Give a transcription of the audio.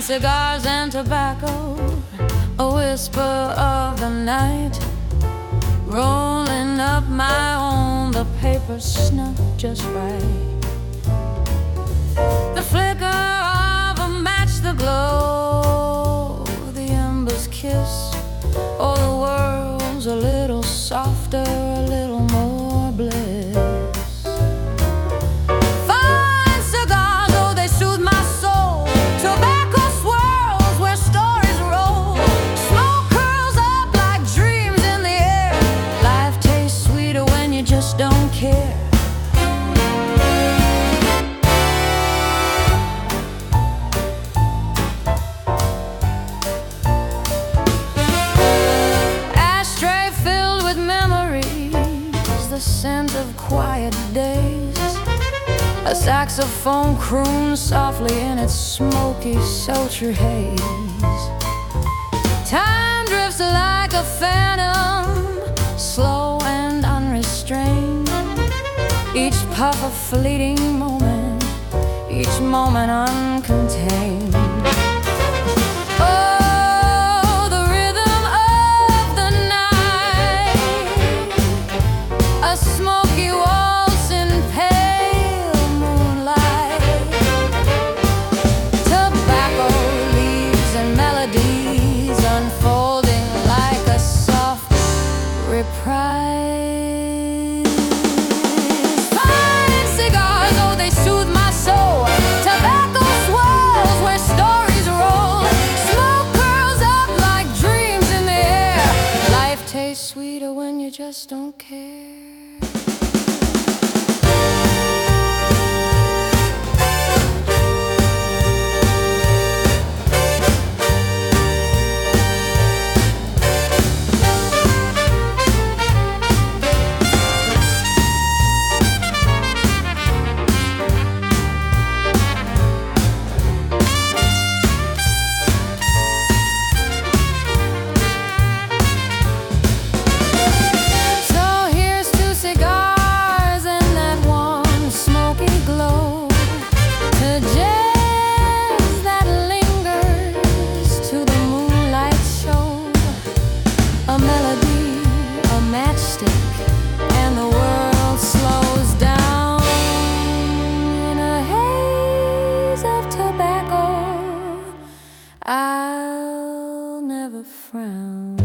cigars and tobacco, a whisper of the night, rolling up my own, the paper snuck just right. The flicker of a match, the glow, the embers kiss. Oh, the world's a little softer, a little more bliss. Fine cigars, oh, they soothe my soul. Tobacco swirls where stories roll. Smoke curls up like dreams in the air. Life tastes sweeter when you just don't care. The scent of quiet days, a saxophone croons softly in its smoky, sultry haze. Time drifts like a phantom, slow and unrestrained. Each puff a fleeting moment, each moment uncontained. Smoky waltz in pale moonlight. Tobacco leaves and melodies unfolding like a soft reprise. Fine cigars, oh, they soothe my soul. Tobacco swirls where stories roll. Smoke curls up like dreams in the air. Life tastes sweeter when you just don't care. And the world slows down in a haze of tobacco. I'll never frown.